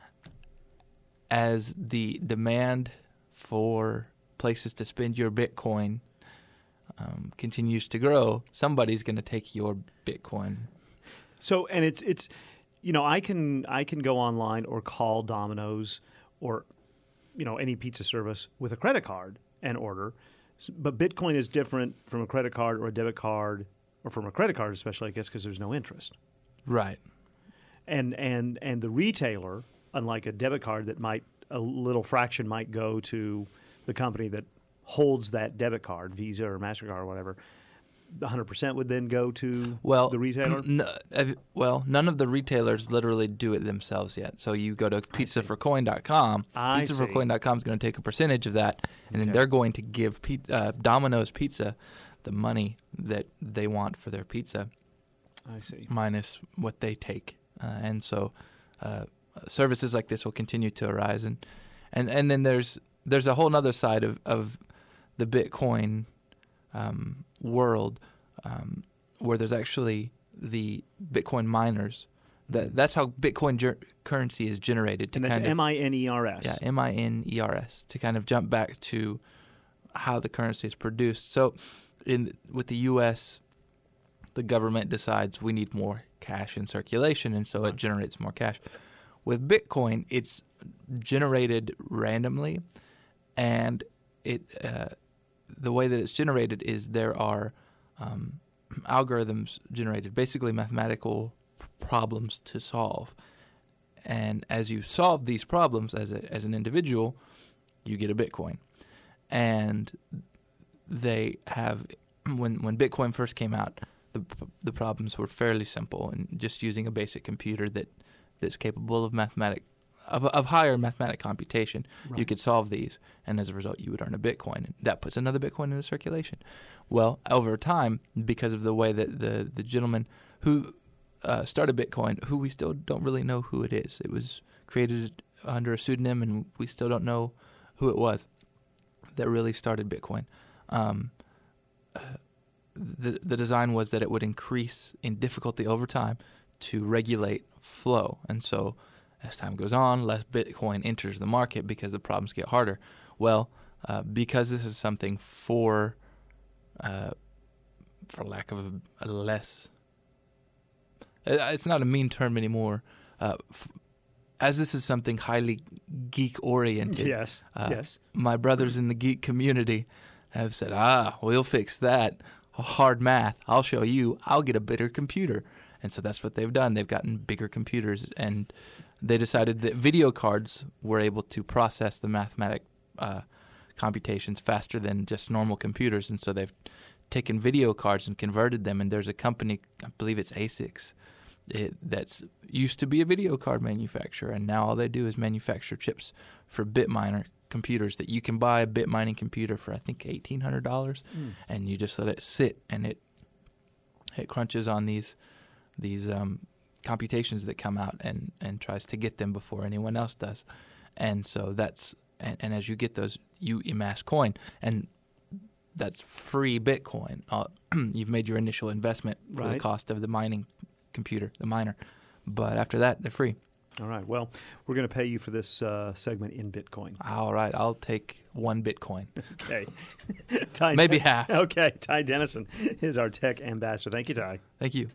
T: the demand for places to spend your Bitcoin continues to grow. Somebody's going to take your Bitcoin.
A: So, and it's I can go online or call Domino's or any pizza service with a credit card and order, but Bitcoin is different from a credit card or a debit card, or from a credit card especially, I guess, because there's no interest.
T: Right.
A: And the retailer, unlike a debit card that a little fraction might go to the company that holds that debit card, Visa or MasterCard or whatever, 100% would then go to the retailer?
T: None of the retailers literally do it themselves yet. So you go to pizzaforcoin.com. Pizzaforcoin.com is going to take a percentage of that, and then they're going to give Domino's Pizza the money that they want for their pizza.
A: I see.
T: Minus what they take. And so services like this will continue to arise. And then there's a whole other side of the Bitcoin world where there's actually the Bitcoin miners. That's how Bitcoin currency is generated.
A: And that's MINERS.
T: Yeah, MINERS, to kind of jump back to how the currency is produced. So with the U.S., the government decides we need more cash in circulation, and so it generates more cash. With Bitcoin, it's generated randomly, and the way that it's generated is there are algorithms generated, basically mathematical problems to solve. And as you solve these problems as an individual, you get a Bitcoin. And they have, when Bitcoin first came out, the problems were fairly simple, and just using a basic computer that's capable of of higher mathematic computation, you could solve these, and as a result, you would earn a Bitcoin. And that puts another Bitcoin into circulation. Well, over time, because of the way that the gentleman who started Bitcoin, who we still don't really know who it is, it was created under a pseudonym, and we still don't know who it was that really started Bitcoin. The design was that it would increase in difficulty over time to regulate flow, and so as time goes on, less Bitcoin enters the market because the problems get harder. Well, because this is something for lack of a less, it's not a mean term anymore. As this is something highly geek-oriented,
A: yes.
T: My brothers in the geek community have said, we'll fix that. Hard math. I'll show you. I'll get a better computer. And so that's what they've done. They've gotten bigger computers, and they decided that video cards were able to process the mathematic computations faster than just normal computers. And so they've taken video cards and converted them. And there's a company, I believe it's ASICS, that's used to be a video card manufacturer, and now all they do is manufacture chips for Bitminer computers that you can buy a bit mining computer for, I think, $1,800, and you just let it sit, and it crunches on these computations that come out and tries to get them before anyone else does. And so that's and as you get those, you amass coin, and that's free Bitcoin. You've made your initial investment for the cost of the mining computer, the miner, but after that they're free.
A: All right. Well, we're going to pay you for this segment in Bitcoin.
T: All right. I'll take 1 Bitcoin.
A: Okay. Ty
T: Maybe half.
A: Okay. Ty Dennison is our tech ambassador. Thank you, Ty.
T: Thank you.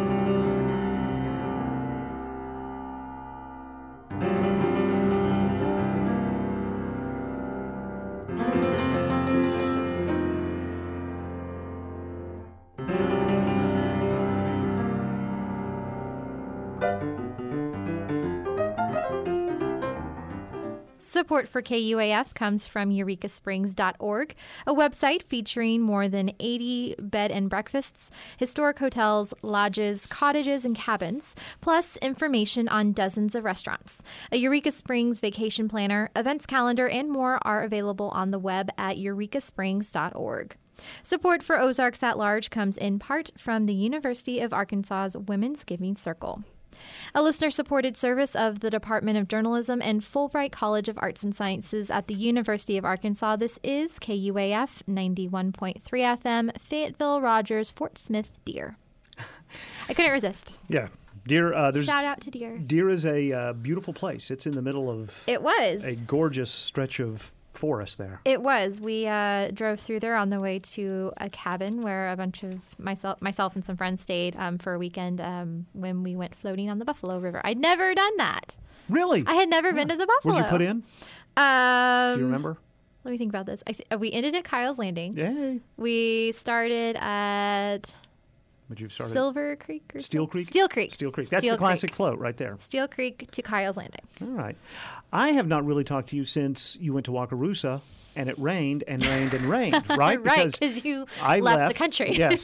B: Support for KUAF comes from eurekasprings.org, a website featuring more than 80 bed and breakfasts, historic hotels, lodges, cottages, and cabins, plus information on dozens of restaurants. A Eureka Springs vacation planner, events calendar, and more are available on the web at eurekasprings.org. Support for Ozarks at Large comes in part from the University of Arkansas's Women's Giving Circle. A listener-supported service of the Department of Journalism and Fulbright College of Arts and Sciences at the University of Arkansas. This is KUAF 91.3 FM, Fayetteville, Rogers, Fort Smith, Deer. I couldn't resist.
A: Yeah. Deer,
B: shout out to Deer.
A: Deer is a beautiful place. It's in the middle of a gorgeous stretch of forest there.
B: It was. We drove through there on the way to a cabin where a bunch of myself and some friends stayed for a weekend when we went floating on the Buffalo River. I'd never done that.
A: Really?
B: I had never been to the Buffalo.
A: What'd you put in? Do you remember?
B: Let me think about this. We ended at Kyle's Landing.
A: Yay.
B: We started at Silver Creek or
A: Steel Creek?
B: Steel Creek.
A: Steel Creek. That's the classic float right there.
B: Steel Creek to Kyle's Landing.
A: All right. I have not really talked to you since you went to Wakarusa and it rained and rained and rained, right?
B: Right, because you left the country.
A: Yes.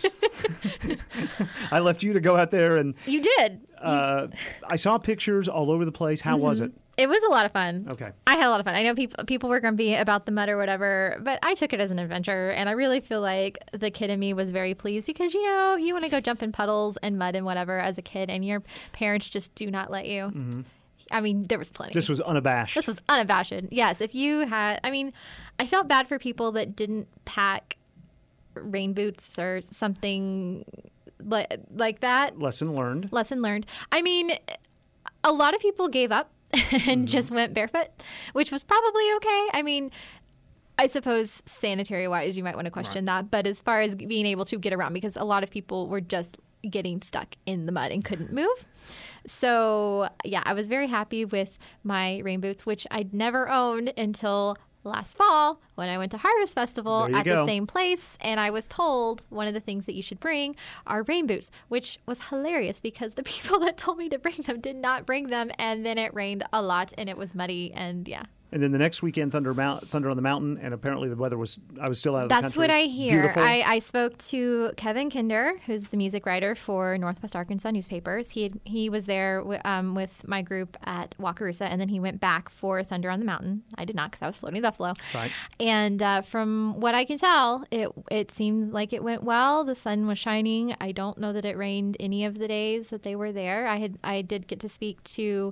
A: I left you to go out there and...
B: You did.
A: I saw pictures all over the place. How was it?
B: It was a lot of fun.
A: Okay.
B: I had a lot of fun. I know people were grumpy about the mud or whatever, but I took it as an adventure, and I really feel like the kid in me was very pleased because, you want to go jump in puddles and mud and whatever as a kid, and your parents just do not let you.
A: Mm-hmm.
B: I mean, there was plenty.
A: This was unabashed.
B: This was unabashed. Yes. If you had, I felt bad for people that didn't pack rain boots or something like that.
A: Lesson learned.
B: I mean, a lot of people gave up and just went barefoot, which was probably okay. I mean, I suppose sanitary-wise, you might want to question that. But as far as being able to get around, because a lot of people were just getting stuck in the mud and couldn't move. So, yeah, I was very happy with my rain boots, which I'd never owned until last fall when I went to Harvest Festival at the same place, and I was told one of the things that you should bring are rain boots, which was hilarious because the people that told me to bring them did not bring them, and then it rained a lot and it was muddy, and yeah.
A: And then the next weekend, Thunder on the Mountain, and apparently the weather I was still out of the country.
B: That's what I hear.
A: Beautiful.
B: I spoke to Kevin Kinder, who's the music writer for Northwest Arkansas newspapers. He was there with my group at Wakarusa, and then he went back for Thunder on the Mountain. I did not because I was floating the Buffalo.
A: Right.
B: And from what I can tell, it seemed like it went well. The sun was shining. I don't know that it rained any of the days that they were there. I did get to speak to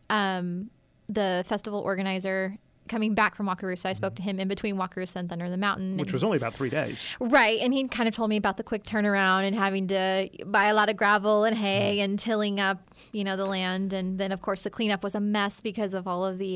B: the festival organizer coming back from Wakarusa. I spoke to him in between Wakarusa and Thunder on the Mountain.
A: Which was only about 3 days.
B: Right. And he kind of told me about the quick turnaround and having to buy a lot of gravel and hay and tilling up, the land. And then, of course, the cleanup was a mess because of all of the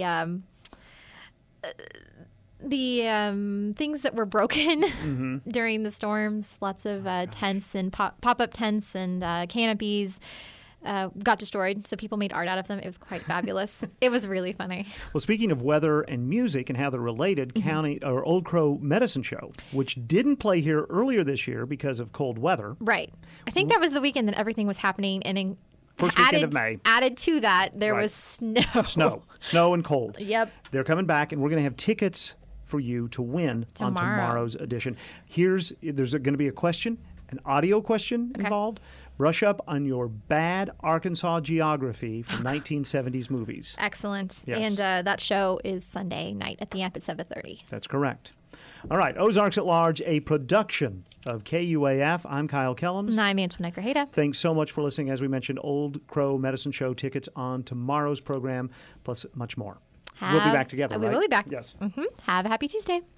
B: things that were broken during the storms. Lots of tents and pop-up tents and canopies. Got destroyed, so people made art out of them. It was quite fabulous. It was really funny.
A: Well, speaking of weather and music and how they're related, Old Crow Medicine Show, which didn't play here earlier this year because of cold weather.
B: Right. I think that was the weekend that everything was happening, and
A: first weekend of May.
B: Added to that, there was snow.
A: Snow and cold.
B: Yep.
A: They're coming back, and we're going to have tickets for you to win on tomorrow's edition. There's going to be a question, an audio question involved. Brush up on your bad Arkansas geography from 1970s movies.
B: Excellent.
A: Yes.
B: And that show is Sunday night at the Amp at 7:30.
A: That's correct. All right, Ozarks at Large, a production of KUAF. I'm Kyle Kellums.
B: And I'm Antoinette Grajeda.
A: Thanks so much for listening. As we mentioned, Old Crow Medicine Show tickets on tomorrow's program, plus much more. We'll be back together,
B: We
A: right?
B: will be back.
A: Yes.
B: Have a happy Tuesday.